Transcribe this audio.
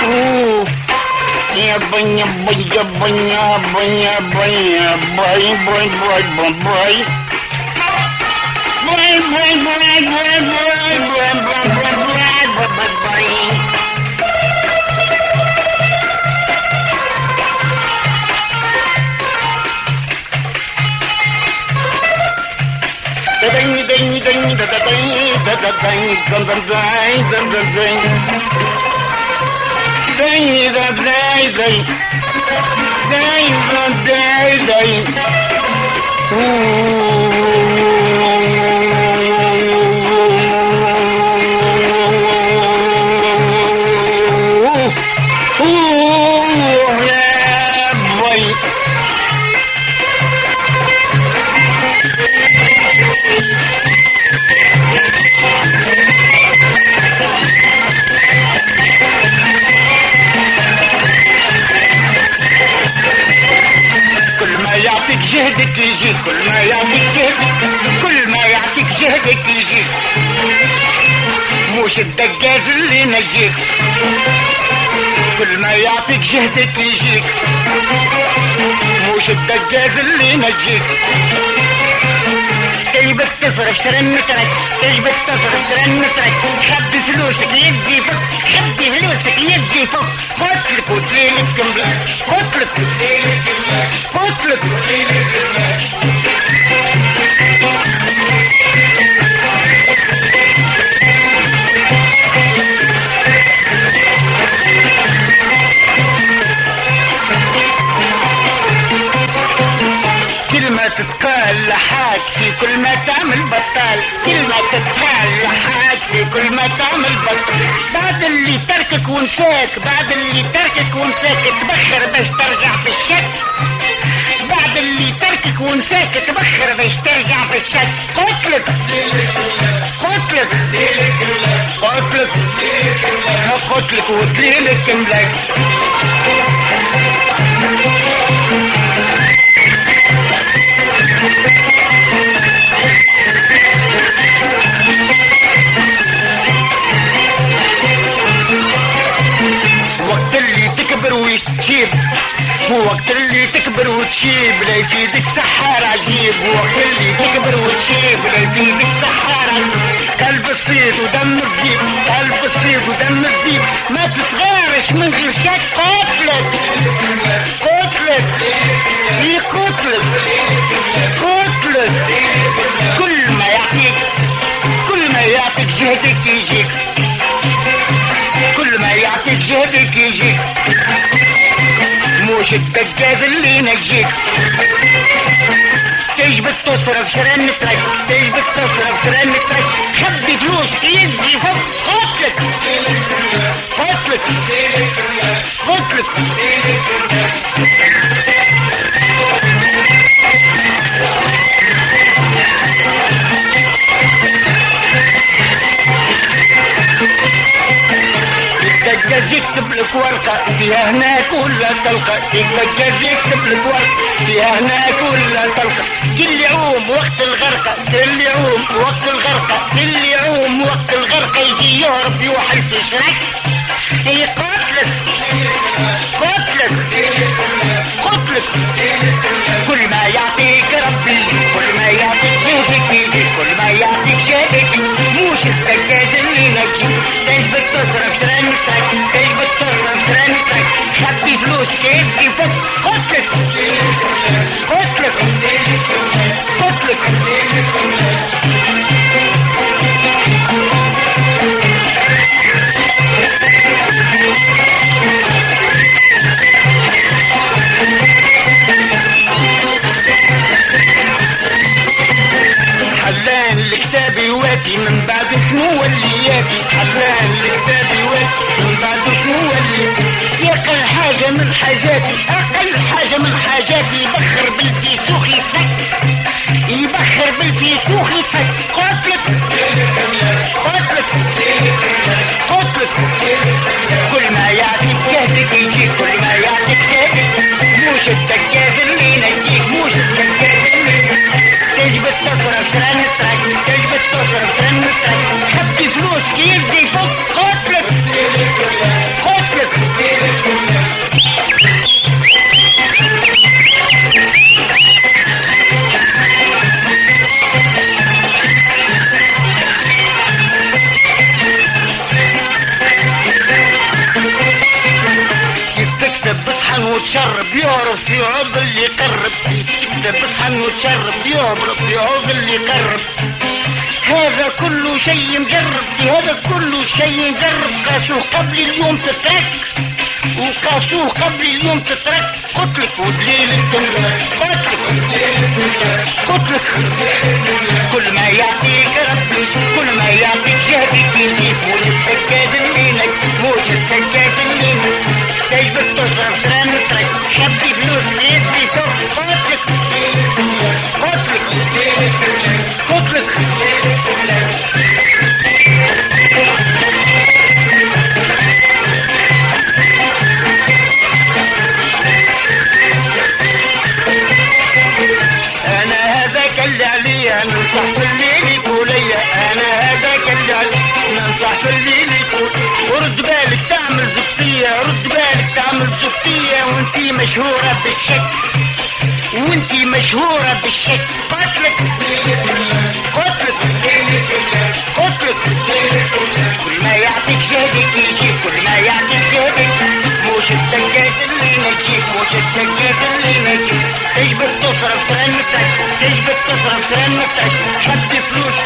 أوه. يا بني يا بني يا بني يا بني يا بني يا باي باي باي باي باي باي باي باي باي باي باي باي باي باي. دني دني دني دني دني دني جهدك يجيك، كل ما يعطيك جهدك، كل ما يعطيك جهدك يجيك، مش الدجاج اللي ينجيك. كل ما يعطيك جهدك يجيك، مش الدجاج اللي ينجيك. تجبك تصرف سرنتك، تجبك تصرف سرنتك، خبي فلوسك يدي فوق، خبي فلوسك يدي فوق. قتلك وتليلك كمبلك، قتلك وتليلك كمبلك، قتلك وتليلك كمبلك. كلمة تتقال لحاك في كل ما تعمل بطال، كلمة تتقال لحاك في كل ما تعمل بطال. بعد اللي تركك ونساك، بعد اللي تركك ونساك، تبخر باش ترجع في الشك. بعد اللي تركك ونساك، تبخر باش ترجع في الشك. قتلك قتلك قتلك قتلك وتليلك ملاك. وقت اللي تكبر وتشيب، وقت اللي تكبر وتشيب لا يفيدك سحار عجيب. وقت اللي تكبر وتشيب لا يفيدك سحار عجيب. قلب الصيد ودم الذيب، قلب الصيد ودم الذيب، ما تصغارش من غير شك. قتلك قتلك في قتلك قتلك. كل ما يعطيك، كل ما يعطيك جهدك يجيك، كل ما يعطيك جهدك يجيك، مش الدجاج اللي ينجيك. تجبك تصرف سرنتك، تجبك تصرف سرنتك، خبي فلوسك يدي فوق. قتلك قتلك قتلك. الدجاج يكتب لك ورقة فيها هناك ولا تلقى، الدجاج يكتب لك ورقة فيها هناك ولا تلقى. كل يوم وقت الغرقة، كل يوم وقت الغرقة، كل يوم وقت الغرقة يجي يهرب يوحل في شرك. هي قتلك قتلك قتلك. كل ما يعطيك ربي، كل ما يعطيك جهدك يجي، كل ما يعطيك جهدك، مش الدجاج اللي نجيك. تجبك تصرف سرنتك، تجبك تصرف سرنتك، خبي فلوسك يدي فوق. قتلك قتلك قتلك. حلان لكتابي واتي من بعد شنو اللي ياتي، حلان لكتابي واتي من بعد شنو اللي. يقل حاجة من حاجاتي، أقل حاجة من حاجاتي، يبخر بالفيسوخ يفك، يبخر بالفيسوخ يفك. قتلك قتلك قتلك. كل ما يعطيك جهدك يجيك، كل ما يعطيك جهدك، مش الدجاج اللي ينجيك، مش الدجاج اللي ينجيك. تجبك تصرف سرنتك، تجبك تصرف سرنتك، خبي فلوسك يدي فوق. قتلك قتلك وتشرب يهرب في عوض اللي يقرب، بصحن وتشرب يهرب في عوض اللي يقرب. هذا كله شيء مجرب، هذا كله شيء مجرب. قاسوه قبل اليوم تترك، وقاسوه قبل اليوم تترك. قتلك ودليل الدنيا، قتلك كل ما يعطيك ربي، كل ما يعطيك جهدك يجيب. موج السكاد منك، موج السكاد منك. تجبد تصرف سرانتك، شبي فلوس يدي فوق. قتلك قتلك قتلك ننصح في الليل يقول لي انا هذاك اللي ننصح في الليل يقول. ورد بالك تعمل زبطية، رد بالك تعمل زبطية، وانتي مشهورة بالشك، وانتي مشهورة بالشك. قتلك قتلك قتلك كل ما يعطيك جهدك يجيب، كل ما يعطيك جهدك. موش السكات اللي نجيب، موش السكات اللي نجيب. تجبد تصرف سرنتك، تجبد تصرف سرنتك. حد فلوس